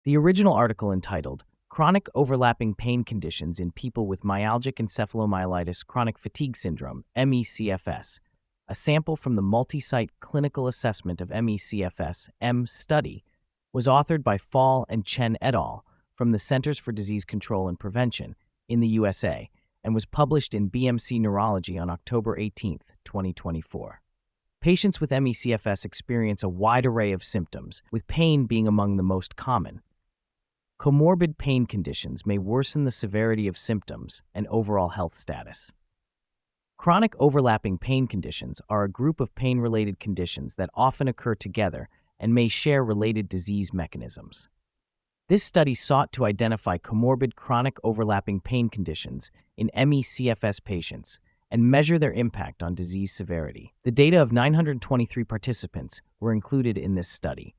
The original article entitled Chronic Overlapping Pain Conditions in People with Myalgic Encephalomyelitis Chronic Fatigue Syndrome, MECFS, a sample from the Multi-Site Clinical Assessment of MECFS, study, was authored by Fall and Chen et al. From the Centers for Disease Control and Prevention in the USA and was published in BMC Neurology on October 18, 2024. Patients with MECFS experience a wide array of symptoms, with pain being among the most common. Comorbid pain conditions may worsen the severity of symptoms and overall health status. Chronic overlapping pain conditions are a group of pain-related conditions that often occur together and may share related disease mechanisms. This study sought to identify comorbid chronic overlapping pain conditions in MECFS patients and measure their impact on disease severity. The data of 923 participants were included in this study,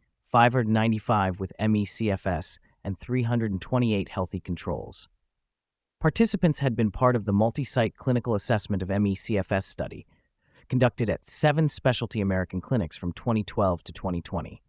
595 with MECFS and 328 healthy controls. Participants had been part of the multi-site clinical assessment of MECFS study, conducted at 7 specialty American clinics from 2012 to 2020.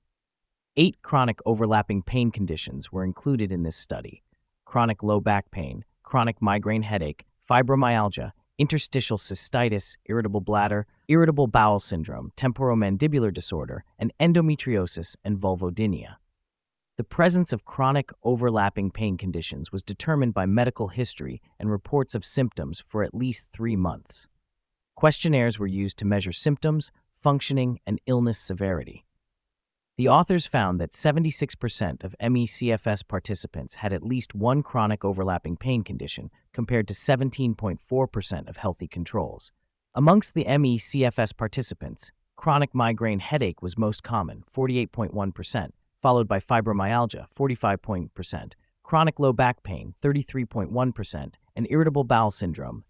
8 chronic overlapping pain conditions were included in this study: chronic low back pain, chronic migraine headache, fibromyalgia, interstitial cystitis, irritable bladder, irritable bowel syndrome, temporomandibular disorder, and endometriosis and vulvodynia. The presence of chronic overlapping pain conditions was determined by medical history and reports of symptoms for at least 3 months. Questionnaires were used to measure symptoms, functioning, and illness severity. The authors found that 76% of MECFS participants had at least one chronic overlapping pain condition, compared to 17.4% of healthy controls. Amongst the MECFS participants, chronic migraine headache was most common, 48.1%, followed by fibromyalgia, 45%, chronic low back pain, 33.1%, and irritable bowel syndrome,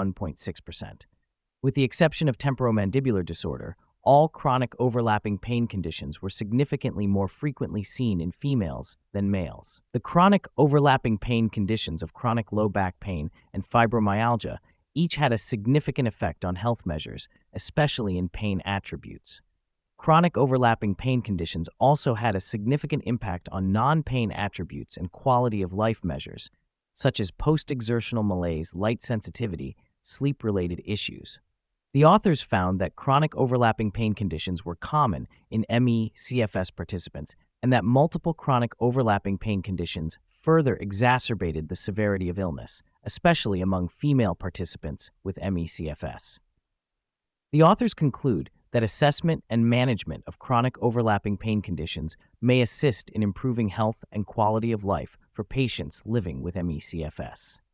31.6%. With the exception of temporomandibular disorder, all chronic overlapping pain conditions were significantly more frequently seen in females than males. The chronic overlapping pain conditions of chronic low back pain and fibromyalgia each had a significant effect on health measures, especially in pain attributes. Chronic overlapping pain conditions also had a significant impact on non-pain attributes and quality of life measures, such as post-exertional malaise, light sensitivity, sleep-related issues. The authors found that chronic overlapping pain conditions were common in MECFS participants and that multiple chronic overlapping pain conditions further exacerbated the severity of illness, especially among female participants with MECFS. The authors conclude that assessment and management of chronic overlapping pain conditions may assist in improving health and quality of life for patients living with MECFS.